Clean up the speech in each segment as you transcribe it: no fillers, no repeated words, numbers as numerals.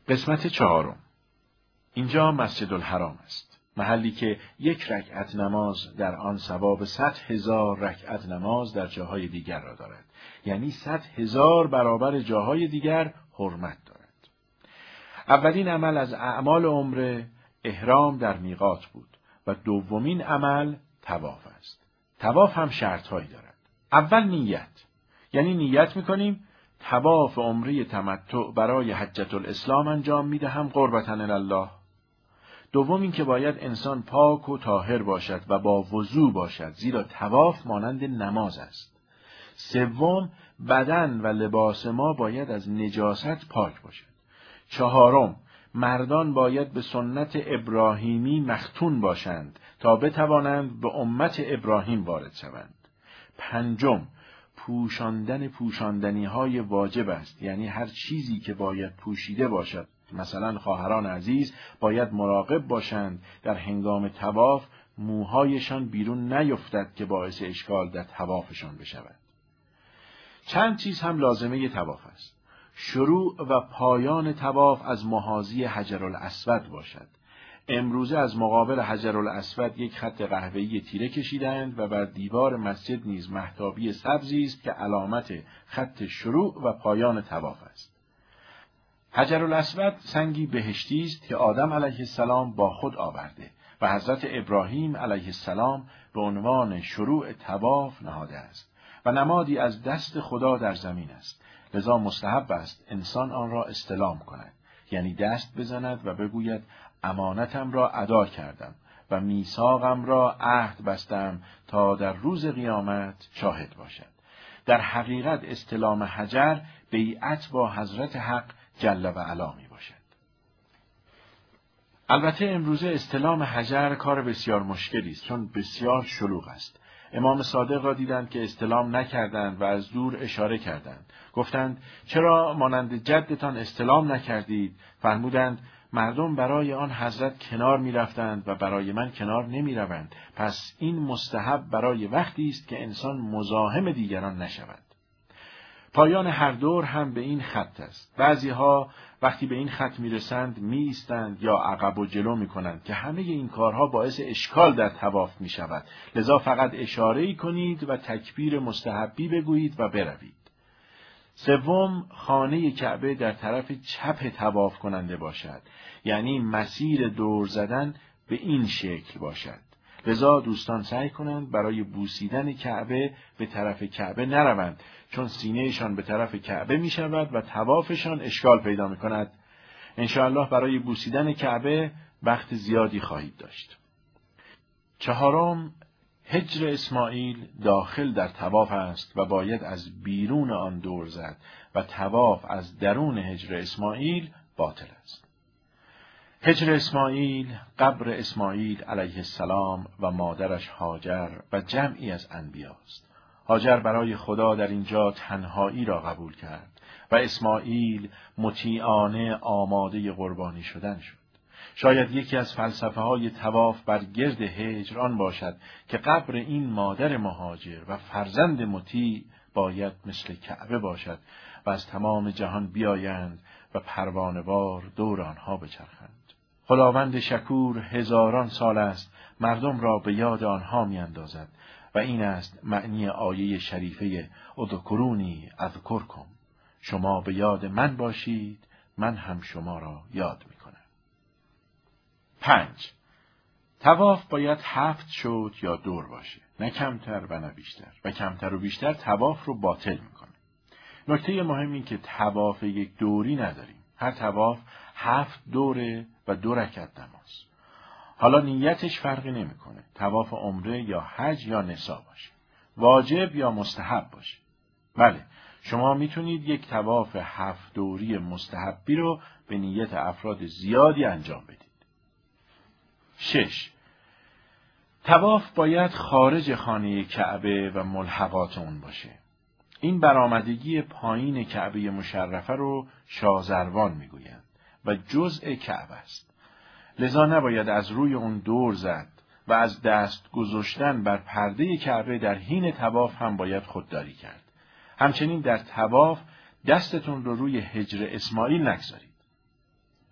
قسمت 4. اینجا مسجد الحرام است. محلی که 1 رکعت نماز در آن ثواب 100,000 رکعت نماز در جاهای دیگر را دارد. یعنی 100,000 برابر جاهای دیگر حرمت دارد. اولین عمل از اعمال عمره احرام در میقات بود و دومین عمل طواف است. طواف هم شرطهایی دارد. اول نیت. یعنی نیت میکنیم طواف عمره تمتع برای حجة الاسلام انجام میدهم قربة الله. دوم این که باید انسان پاک و طاهر باشد و با وضو باشد، زیرا طواف مانند نماز است. سوم، بدن و لباس ما باید از نجاست پاک باشد. 4، مردان باید به سنت ابراهیمی مختون باشند تا بتوانند به امت ابراهیم وارد شوند. 5، پوشاندن پوشاندنی‌های واجب است، یعنی هر چیزی که باید پوشیده باشد. مثلا خواهران عزیز باید مراقب باشند در هنگام طواف موهایشان بیرون نیفتد که باعث اشکال در طوافشان بشود. چند چیز هم لازمه طواف است. شروع و پایان طواف از محاذی حجرالاسود باشد. امروزه از مقابل حجرالاسود 1 خط قهوه‌ای تیره کشیدند و بر دیوار مسجد نیز مهتابی سبزی است که علامت خط شروع و پایان طواف است. حجرالاسود سنگی بهشتی است که آدم علیه السلام با خود آورده و حضرت ابراهیم علیه السلام به عنوان شروع طواف نهاده است و نمادی از دست خدا در زمین است. لذا مستحب است انسان آن را استلام کند، یعنی دست بزند و بگوید امانتم را ادا کردم و میثاقم را عهد بستم تا در روز قیامت شاهد باشد. در حقیقت استلام حجر بیعت با حضرت حق جل و علا می باشد. البته امروزه استلام حجر کار بسیار مشکلی است، چون بسیار شلوغ است. امام صادق را دیدند که استلام نکردند و از دور اشاره کردند. گفتند چرا مانند جدتان استلام نکردید؟ فرمودند مردم برای آن حضرت کنار می رفتند و برای من کنار نمی روند. پس این مستحب برای وقتی است که انسان مزاحم دیگران نشود. پایان هر دور هم به این خط است. بعضی ها وقتی به این خط می رسند می ایستند یا عقب و جلو می کنند که همه این کارها باعث اشکال در طواف می شود. لذا فقط اشاره‌ای کنید و تکبیر مستحبی بگویید و بروید. 3، خانه کعبه در طرف چپ طواف کننده باشد، یعنی مسیر دور زدن به این شکل باشد. لذا دوستان سعی کنند برای بوسیدن کعبه به طرف کعبه نروند، چون سینهشان به طرف کعبه می شود و طوافشان اشکال پیدا می کند. انشاءالله برای بوسیدن کعبه وقت زیادی خواهید داشت. 4، حجر اسماعیل داخل در طواف است و باید از بیرون آن دور زد و طواف از درون حجر اسماعیل باطل است. حجر اسماعیل قبر اسماعیل علیه السلام و مادرش هاجر و جمعی از انبیا است. هاجر برای خدا در اینجا تنهایی را قبول کرد و اسماعیل مطیعانه آماده قربانی شدن شد. شاید یکی از فلسفه های طواف بر گرد حجر آن باشد که قبر این مادر مهاجر و فرزند مطیع باید مثل کعبه باشد و از تمام جهان بیایند و پروانه‌وار دور آنها بچرخند. خداوند شکور هزاران سال است مردم را به یاد آنها میاندازد و این است معنی آیه شریفه اذکرونی اذکرکم. شما به یاد من باشید من هم شما را یاد میکنم. 5، طواف باید 7 شوط یا دور باشه، نه کمتر و نه بیشتر، و کمتر و بیشتر طواف رو باطل میکنه. نکته مهم این که طواف یک دوری نداریم. هر طواف 7 دوره و 2 رکعت نماز. حالا نیتش فرقی نمیکنه. طواف عمره یا حج یا نسا باشه، واجب یا مستحب باشه. بله، شما میتونید یک طواف 7 دوری مستحبی رو به نیت افراد زیادی انجام بدید. 6، طواف باید خارج خانه کعبه و ملحقات اون باشه. این برآمدگی پایین کعبه مشرفه رو شازروان میگویند و جزء کعبه است. لذا نباید از روی اون دور زد و از دست گذاشتن بر پرده کعبه در حین طواف هم باید خودداری کرد. همچنین در طواف دستتون رو روی حجر اسماعیل نگذارید.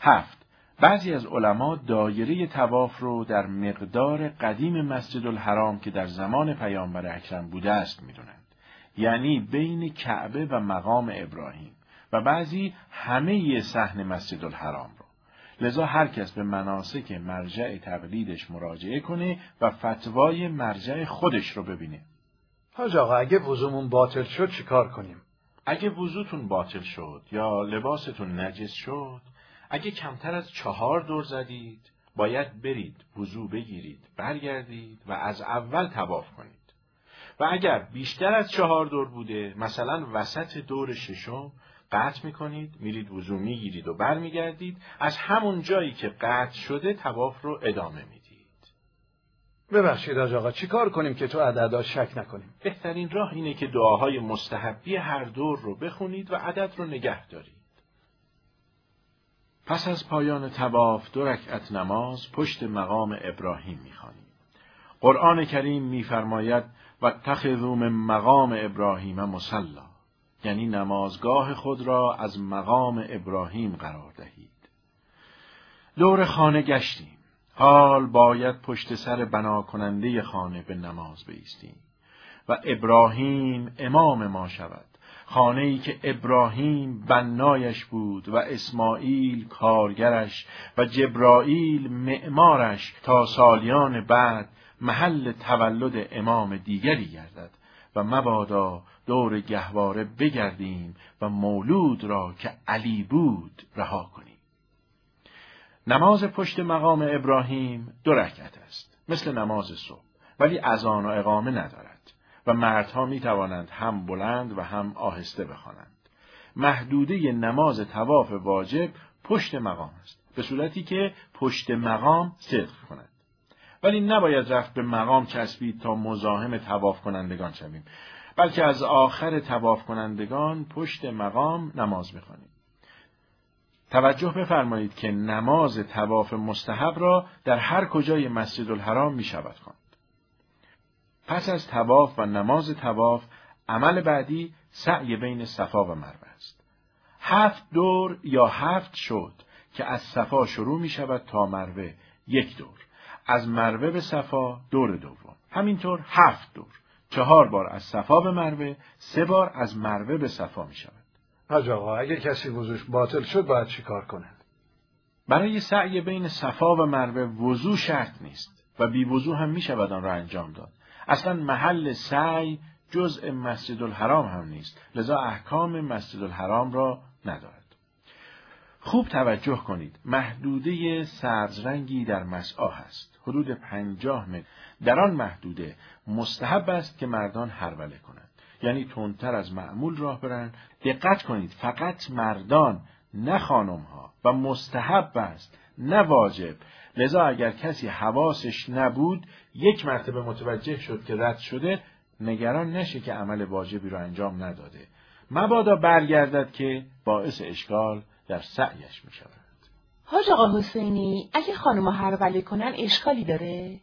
7. بعضی از علما دایره طواف رو در مقدار قدیم مسجد الحرام که در زمان پیامبر اکرم بوده است می‌دونند، یعنی بین کعبه و مقام ابراهیم، و بعضی همه صحن مسجد الحرام رو. لذا هر کس به مناسک مرجع تقلیدش مراجعه کنه و فتوای مرجع خودش رو ببینه. حاج آقا اگه وضومون باطل شد چیکار کنیم؟ اگه وضوتون باطل شد یا لباستون نجس شد، اگه کمتر از 4 دور زدید، باید برید وضو بگیرید، برگردید و از اول طواف کنید. و اگر بیشتر از 4 دور بوده، مثلا وسط دور 6م، قطع میکنید، میرید وضو میگیرید و برمیگردید، از همون جایی که قطع شده طواف رو ادامه میدید. ببخشید حاج آقا، چیکار کنیم که تو عددا شک نکنیم؟ بهترین راه اینه که دعاهای مستحبی هر دور رو بخونید و عدد رو نگه دارید. پس از پایان طواف 2 رکعت نماز پشت مقام ابراهیم میخوانیم. قرآن کریم میفرماید واتخذوا من مقام ابراهیم مصلی، یعنی نمازگاه خود را از مقام ابراهیم قرار دهید. دور خانه گشتیم. حال باید پشت سر بنا کننده خانه به نماز بایستیم و ابراهیم امام ما شود. خانه‌ای که ابراهیم بنایش بود و اسماعیل کارگرش و جبرائیل معمارش، تا سالیان بعد محل تولد امام دیگری گردد و مبادا دور گهواره بگردیم و مولود را که علی بود رها کنیم. نماز پشت مقام ابراهیم 2 رکعت است، مثل نماز صبح، ولی اذان و اقامه ندارد و مردها می توانند هم بلند و هم آهسته بخوانند. محدوده نماز طواف واجب پشت مقام است، به صورتی که پشت مقام صدق کند. ولی نباید رفت به مقام چسبید تا مزاحم طواف کنندگان شویم، بلکه از آخر طواف کنندگان پشت مقام نماز بخوانیم. توجه بفرمایید که نماز طواف مستحب را در هر کجای مسجد الحرام می شود خواند. پس از طواف و نماز طواف، عمل بعدی سعی بین صفا و مروه است. 7 دور یا 7 شد که از صفا شروع می شود تا مروه 1 دور. از مروه به صفا دور دوم. همینطور 7 دور. 4 بار از صفا به مروه، 3 بار از مروه به صفا می شود. حاج آقا اگه کسی وضوش باطل شد باید چیکار کنه؟ برای سعی بین صفا و مروه وضو شرط نیست و بی وضو هم می شود آن را انجام داد. اصلا محل سعی جزء مسجد الحرام هم نیست، لذا احکام مسجد الحرام را ندارد. خوب توجه کنید، محدوده سبز رنگی در مسعی هست، حدود 50 متر. در آن محدوده مستحب است که مردان هرولة کنند، یعنی تندتر از معمول راه برند. دقت کنید، فقط مردان نه خانمها، و مستحب است نه واجب. لذا اگر کسی حواسش نبود 1 مرتبه متوجه شد که رد شده، نگران نشه که عمل واجبی را انجام نداده، مبادا برگردد که باعث اشکال در سعیش می شود. حاج آقا حسینی، اگه خانم‌ها هرولة کنن اشکالی داره؟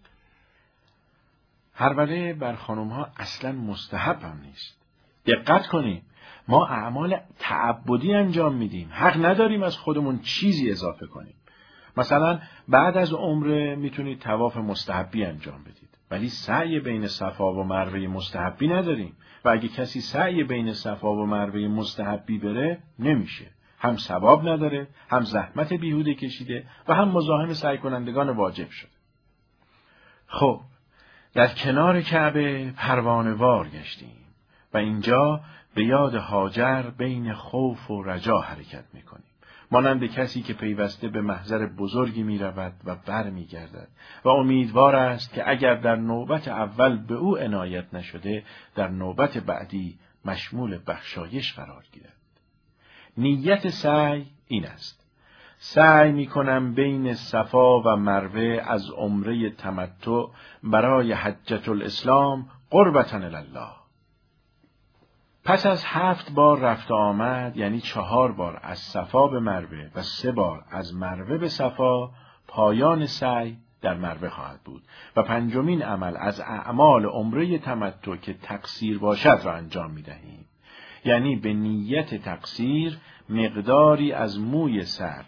هرولة بر خانم‌ها اصلا مستحب هم نیست. دقت کنیم، ما اعمال تعبدی انجام میدیم، حق نداریم از خودمون چیزی اضافه کنیم. مثلا بعد از عمره میتونید طواف مستحبی انجام بدید، ولی سعی بین صفا و مروه مستحبی نداریم و اگه کسی سعی بین صفا و مروه مستحبی بره نمیشه، هم ثواب نداره، هم زحمت بیهوده کشیده و هم مزاحم سعی کنندگان واجب شده. خب در کنار کعبه پروانه‌وار گشتیم و اینجا به یاد هاجر بین خوف و رجا حرکت میکنیم، مانند کسی که پیوسته به محضر بزرگی می رود و بر می گردد و امیدوار است که اگر در نوبت اول به او عنایت نشده، در نوبت بعدی مشمول بخشایش قرار گیرد. نیت سعی این است: سعی می کنم بین صفا و مروه از عمره تمتع برای حجة الاسلام قربة الله. پس از 7 بار رفت آمد، یعنی 4 بار از صفا به مروه و 3 بار از مروه به صفا، پایان سعی در مروه خواهد بود و 5مین عمل از اعمال عمره تمتع که تقصیر باشد را انجام می دهیم، یعنی به نیت تقصیر مقداری از موی سر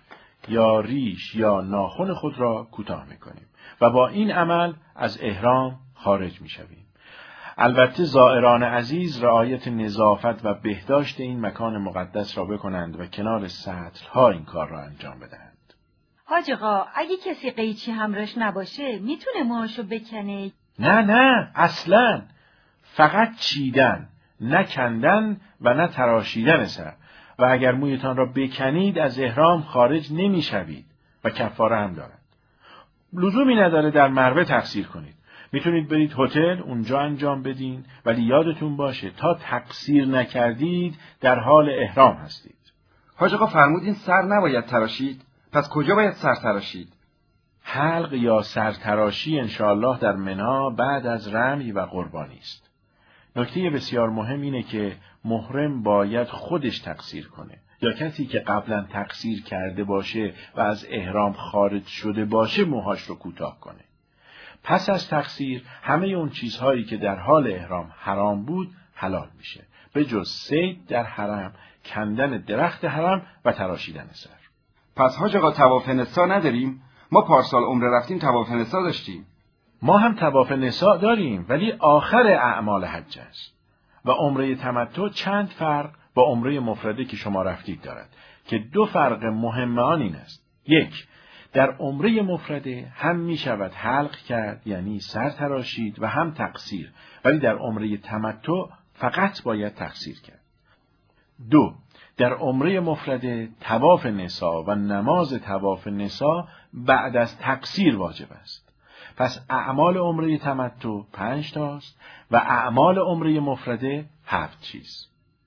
یا ریش یا ناخن خود را کوتاه می‌کنیم و با این عمل از احرام خارج می‌شویم. البته زائران عزیز رعایت نظافت و بهداشت این مکان مقدس را بکنند و کنار سطل‌ها این کار را انجام بدهند. حاج آقا، اگه کسی قیچی همراهش نباشه میتونه موهاشو بکنه؟ نه اصلاً، فقط چیدن، نه کندن و نه تراشیدن سر. و اگر مویتان را بکنید از احرام خارج نمی‌شوید و کفاره هم دارد. لزومی نداره در مروه تقصیر کنید. میتونید برید هتل اونجا انجام بدین، ولی یادتون باشه تا تقصیر نکردید در حال احرام هستید. حاج آقا فرمودین سر نباید تراشید، پس کجا باید سر تراشید؟ حلق یا سرتراشی انشاءالله در منی بعد از رمی و قربانی است. نکته بسیار مهم اینه که محرم باید خودش تقصیر کنه یا کسی که قبلا تقصیر کرده باشه و از احرام خارج شده باشه موهاش رو کوتاه کنه. پس از تقصیر همه اون چیزهایی که در حال احرام حرام بود حلال میشه، به جز صید در حرم، کندن درخت حرم و تراشیدن سر. پس حاج آقا طواف نسا نداریم؟ ما پارسال عمره رفتیم طواف نسا داشتیم. ما هم طواف نسا داریم ولی آخر اعمال حج است. و عمره تمتع چند فرق با عمره مفرده که شما رفتید دارد که دو فرق مهم آن این است. یک، در عمره مفرده هم می شود حلق کرد یعنی سر تراشید و هم تقصیر، ولی در عمره تمتع فقط باید تقصیر کرد. دو، در عمره مفرده طواف نسا و نماز طواف نسا بعد از تقصیر واجب است. پس اعمال عمره تمتع 5 تاست و اعمال عمره مفرده 7 چیز.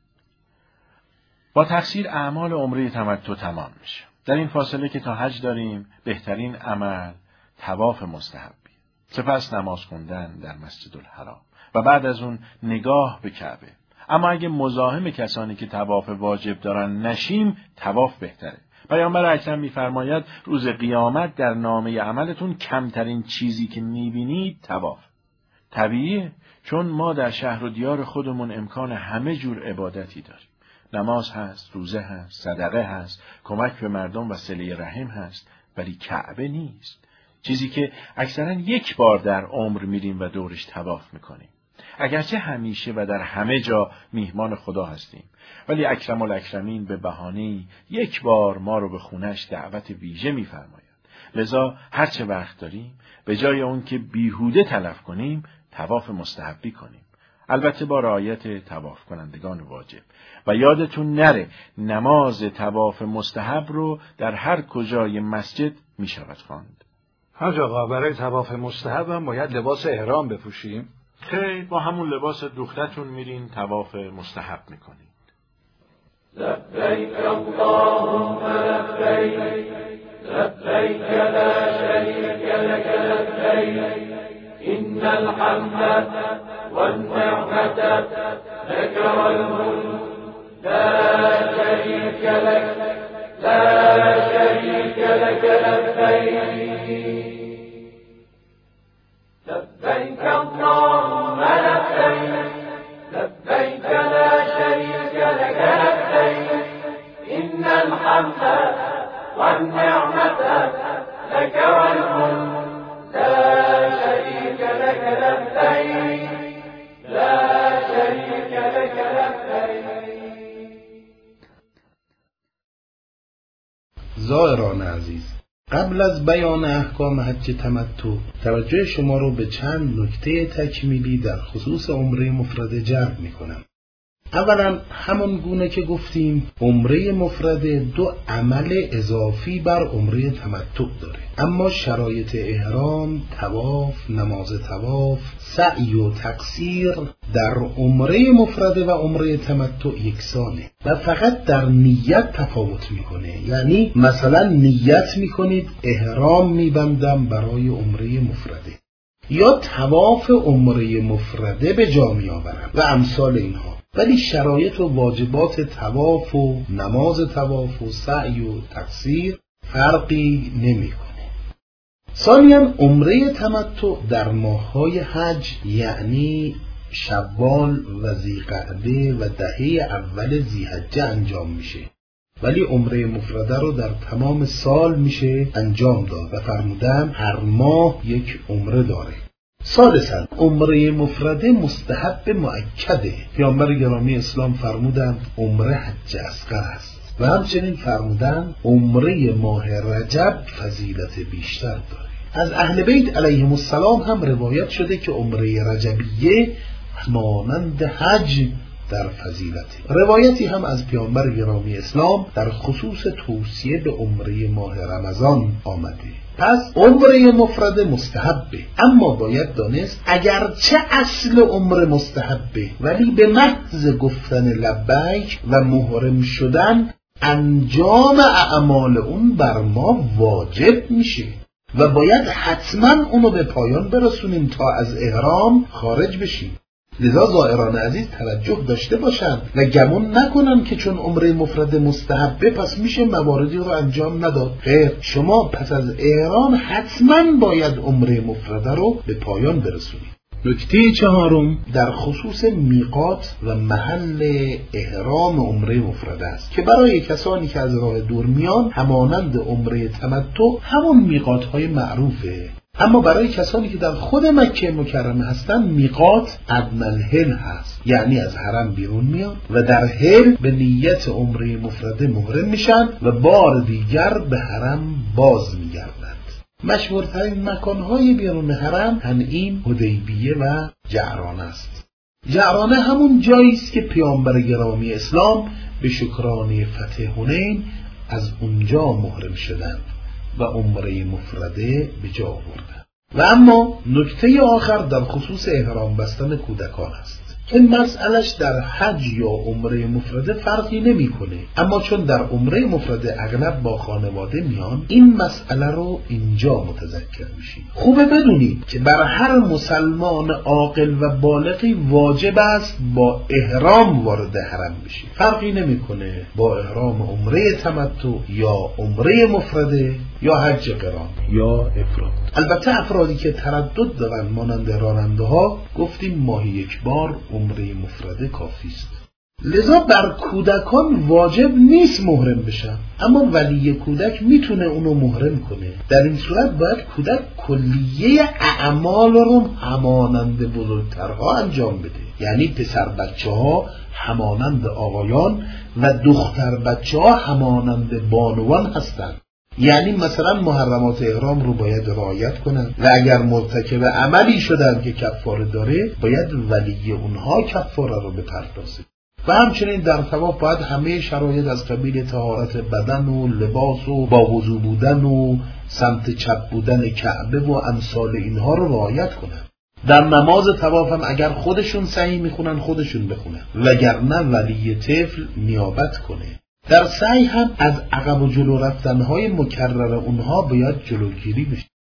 با تقصیر اعمال عمره تمتع تمام میشه. در این فاصله که تا حج داریم بهترین عمل طواف مستحبی، سپس نماز خوندن در مسجد الحرام و بعد از اون نگاه به کعبه. اما اگه مزاحم کسانی که طواف واجب دارن نشیم طواف بهتره. پیامبر اکرم می‌فرماید روز قیامت در نامه عملتون کمترین چیزی که می‌بینید طواف. طبیعیه، چون ما در شهر و دیار خودمون امکان همه جور عبادتی داریم. نماز هست، روزه هست، صدقه هست، کمک به مردم و صله رحم هست، ولی کعبه نیست. چیزی که اکثرا یک بار در عمر میریم و دورش طواف میکنیم. اگرچه همیشه و در همه جا میهمان خدا هستیم، ولی اکرم الاکرمین به بهانه‌ای یک بار ما رو به خونش دعوت ویژه میفرماید. لذا هر چه وقت داریم به جای اون که بیهوده تلف کنیم طواف مستحبی کنیم، البته با رعایت طواف کنندگان واجب. و یادتون نره نماز طواف مستحب رو در هر کجای مسجد میشود خواند. حاج آقا، برای طواف مستحب هم باید لباس احرام بپوشیم؟ خیر، با همون لباس دوختتون میرین طواف مستحب میکنید. لبیک اللهم لبیک لبیک لا شریک لک لبیک ان الحمد والنعمة لك والملك لا شريك لك لا شريك لك لبيك لبيك اللهم لبيك لبيك لا شريك لك لبيك إن الحمد والنعمة لك والملك لا شريك لك لبيك لا شريك لك لبيك. زائران عزیز، قبل از بیان احکام حج تمتع توجه شما رو به چند نکته تکمیلی در خصوص عمره مفرده جلب می‌کنم. اولا همون گونه که گفتیم عمره مفرده 2 عمل اضافی بر عمره تمتع داره، اما شرایط احرام، طواف، نماز طواف، سعی و تقصیر در عمره مفرده و عمره تمتع یکسانه و فقط در نیت تفاوت میکنه. یعنی مثلا نیت میکنید احرام میبندم برای عمره مفرده یا طواف عمره مفرده به جا میآورم و امثال اینها، ولی شرایط و واجبات طواف و نماز طواف و سعی و تقصیر فرقی نمیکنه. ثانیاً عمره تمتع در ماه‌های حج یعنی شوال و ذی‌قعده و دهه اول ذی‌حجه انجام میشه ولی عمره مفرده رو در تمام سال میشه انجام داد و فرمودن هر ماه یک عمره داره. ثالثاً عمره مفرده مستحب مؤکده. پیامبر گرامی اسلام فرمودند عمره حج اصغر است و همچنین فرمودند عمره ماه رجب فضیلت بیشتر داره. از اهل بیت علیهم السلام هم روایت شده که عمره رجبیه مانند حج در فضیلت. روایتی هم از پیامبر گرامی اسلام در خصوص توصیه به عمره ماه رمضان آمده. پس عمره مفرد مستحبه، اما باید دانست اگرچه اصل عمره مستحبه ولی به محض گفتن لبیک و محرم شدن انجام اعمال اون بر ما واجب میشه و باید حتما اونو به پایان برسونیم تا از احرام خارج بشیم. لذا زائران عزیز توجه داشته باشند و گمان نکنن که چون عمره مفرد مستحبه پس میشه مواردی رو انجام نداد. خیر، شما پس از احرام حتما باید عمره مفرده رو به پایان برسونید. نکته چهارم در خصوص میقات و محل احرام عمره مفرده است که برای کسانی که از راه دور میان همانند عمره تمتع همون میقات های معروفه، اما برای کسانی که در خود مکه مکرمه هستن میقات ادنی الحل هست، یعنی از حرم بیرون میان و در حل به نیت عمره مفرده محرم میشن و بار دیگر به حرم باز میگردند. مشهورترین مکانهای بیرون حرم تنعیم، حدیبیه و جعرانه است. جعرانه همون جایی است که پیامبر گرامی اسلام به شکرانه فتح حنین از اونجا محرم شدند و عمره مفرده به جا آوردند. و اما نکته آخر در خصوص احرام بستن کودکان است. این مسئلهش در حج یا عمره مفرده فرقی نمیکنه، اما چون در عمره مفرده اغلب با خانواده میان این مسئله رو اینجا متذکر میشیم. خوبه بدونید که بر هر مسلمان عاقل و بالغی واجب است با احرام وارد حرم بشه. فرقی نمیکنه با احرام عمره تمتع یا عمره مفرده یا حج قران یا افراد. البته افرادی که تردد دارن مانند راننده ها گفتیم ماهی یک بار عمره مفرده کافی است. لذا بر کودکان واجب نیست محرم بشن، اما ولی کودک میتونه اونو محرم کنه. در این صورت باید کودک کلیه اعمال رو همانند بزرگترها انجام بده، یعنی پسر بچه ها همانند آقایان و دختر بچه ها همانند بانوان هستند. یعنی مثلا محرمات احرام رو باید رعایت کنن و اگر مرتکب عملی شدن که کفاره داره باید ولی اونها کفاره رو بپردازه. و همچنین در طواف باید همه شرایط از قبیل طهارت بدن و لباس و با وضو بودن و سمت چپ بودن کعبه و امثال اینها رو رعایت کنن. در نماز طواف هم اگر خودشون صحیح میخونن خودشون بخونن، وگرنه ولی طفل نیابت کنه. در سعی هم از عقب و جلو رفتنهای مکرر اونها باید جلوگیری بشه.